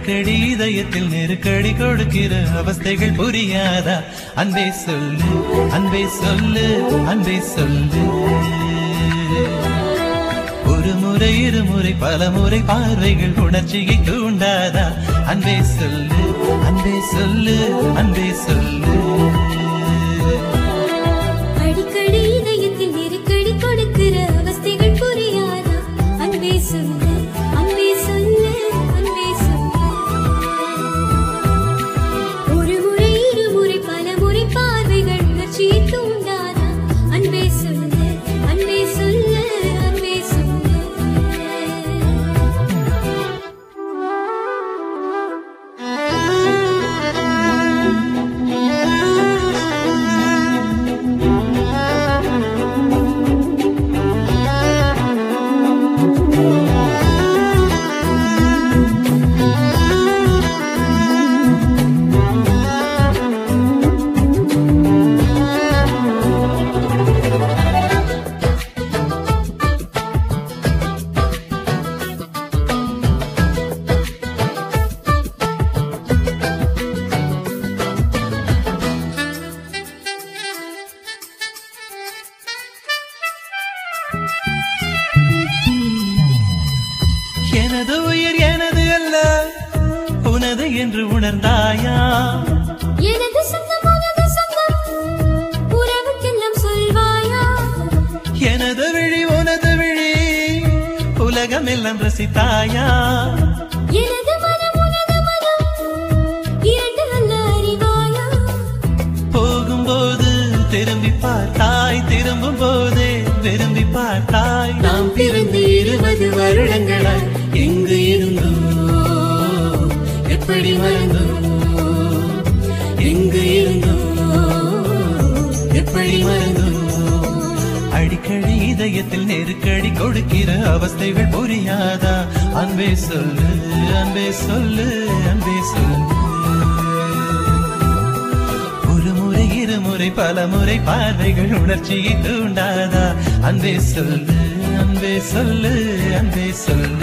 அடிக்கடி இதயத்தில் நெருக்கடி கொடுக்கிற அவஸ்தைகள் புரியாதா? அன்பே சொல்லு, அன்பே சொல்லு, அன்பே சொல்லு. ஒரு முறை இருமுறை பல முறை பார்வைகள் உணர்ச்சியை தூண்டாதா? அன்பே சொல்லு, அன்பே சொல்லு, அன்பே சொல்லு. அடிக்கடி இதயத்தில் நெருக்கடி கொடுக்கிற அவஸ்தைகள் புரியாதா? அன்பே சொல்லு, அன்பே சொல்லு, அன்பே சொல்லு. ஒரு முறை இருமுறை பல முறை பார்வைகள் உணர்ச்சியை தூண்டாதா? அன்பே சொல்லு, அன்பே சொல்லு, அன்பே சொல்லு. எனது உயிர் எனது அல்ல உனது என்று உணர்ந்தாயா? எனது சொந்தம் உனது சொந்தம் உறவுக்கெல்லாம் சொல்வாயா? எனது விழி உனது விழி உலகம் எல்லாம் ரசித்தாயா? எனது மனம் உனது மனம் இரண்டு அல்ல அறிவாயா? போகும்போது திரும்பி பார்த்தாய், திரும்பும் போதே விரும்பி பார்த்தாய். நாம் பிறந்து 20 வருடங்களாய் எங்கு இருந்தோ எப்படி மறந்தோ, எங்கு இருந்தோ எப்படி மறந்தோ. அடிக்கடி இதயத்தில் நெருக்கடி கொடுக்கிற அவஸ்தைகள் புரியாதா? அன்பே சொல்லு, அன்பே சொல்லு, அன்பே சொல்லு. ஒரு முறை இருமுறை பல முறை பார்வைகள் உணர்ச்சியை தூண்டாதா? அன்பே சொல்லு, அன்பே சொல்லு, அன்பே சொல்லு.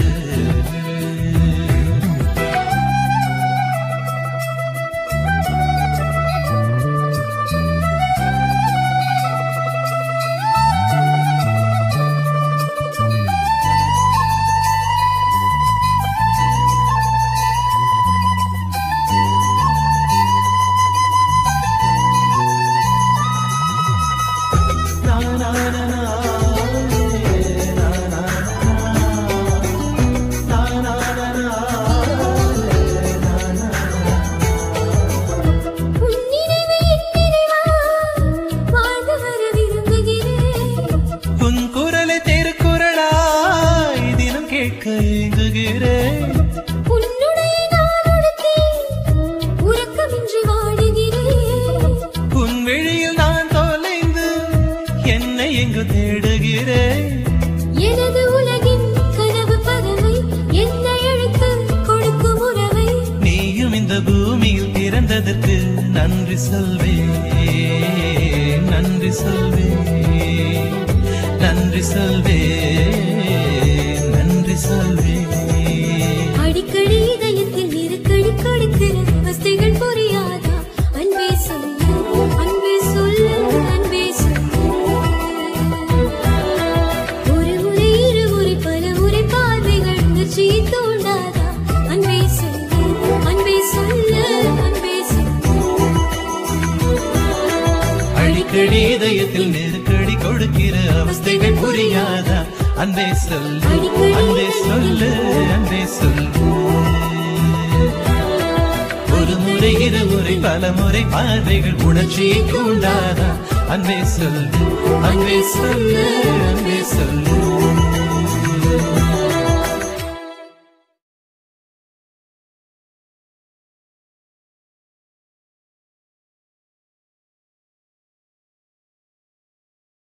உன் குரலை திருக்குறளாய் தினம் கேட்க ஏங்குகிறேன். உன்னுடைய நாளுடத்தில் உறக்கமின்றி வாடுகிறேன். உன் விழியில் நான் தொலைந்து என்னை எங்கு தேடுகிறேன். எனது உலகின் கனவு பறவை என்னை அழைத்து கொடுக்கும் உறவை நீயும் இந்த பூமியில் பிறந்ததற்கு நன்றி சொல்வேன், நன்றி சொல்வேன், நன்றி சொல்வேன், நன்றி சொல்வேன். அடிக்கடி இதயத்தில் நெருக்கடி கொடுக்கிற அவஸ்தைகள் புரியாதா? அன்பே சொல்லு, அன்பே சொல்லு, அன்பே சொல்லு. ஒரு முறை இருமுறை பல முறை பார்வைகள் உணர்ச்சியை தூண்டாதா? அன்பே சொல்லு, அன்பே சொல்லு, அன்பே சொல்லு. அடிக்கடி இதயத்தில் நெருக்கடி கொடுக்கிற அவஸ்தைகள் புரியாதா? அன்பே சொல்லு, அன்பே சொல்லு, அன்பே சொல்லு. ஒரு முறை இருமுறை பல முறை பார்வைகள் உணர்ச்சியை தூண்டாதா? அன்பே சொல்லு, அன்பே சொல்லு, அன்பே சொல்லு.